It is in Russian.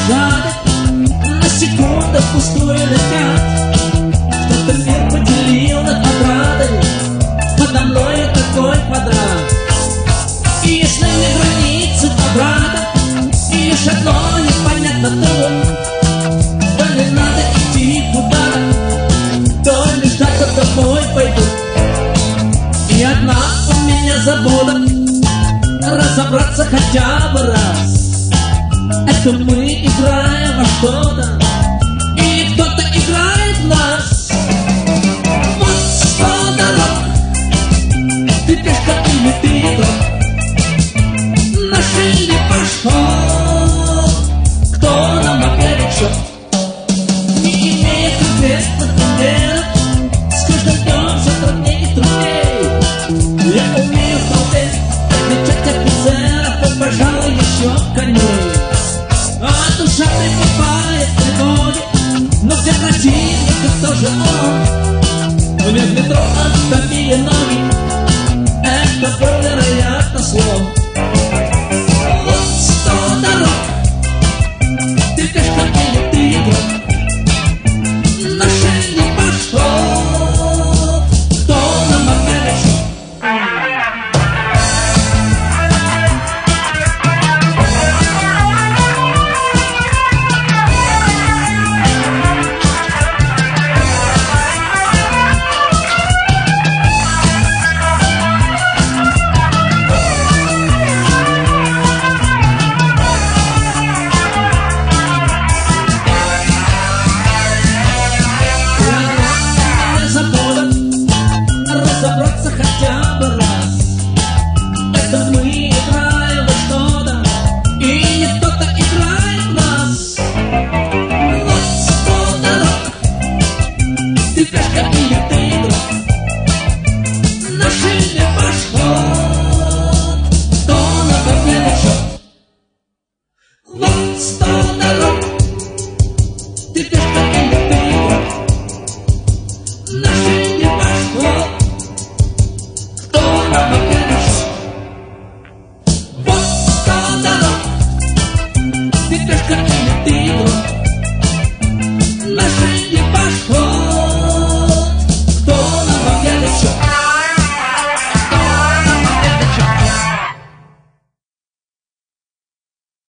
шагах на секунду пустую летят. Кто-то мир поделил на квадраты, подо мною такой квадрат. И если не границы квадрата, и лишь одно непонятно то, то не надо идти куда-то, то лишь так домой пойду. И одна у меня забота — разобраться хотя бы раз. Это мы играем во что-то, и кто-то играет в нас. Вот сто дорог, ты пешка или ты игрок, нашли пошел, кто нам опять шел. Не имея конкретных примеров, с каждым днем все труднее и труднее. Я умею в толпе отличать офицеров и, пожалуй, еще коней. А душа пребывает в тревоге, но для противника тоже он. Мне в метро отдавили ноги, это был, вероятно, слон. Вот сто дорог, ты пешка или ты игрок, наши не пошел, кто нам опять шел. Разобраться хотя бы раз. Это мы играем во что-то, и не кто-то играет в нас. Вот сто дорог, ты пешка или ты игрок, наши не пошел, кто на победу шел. Вот сто дорог, ты пешка или ты игрок, наши не пошел. Вот сто дорог, ты пешка или ты игрок,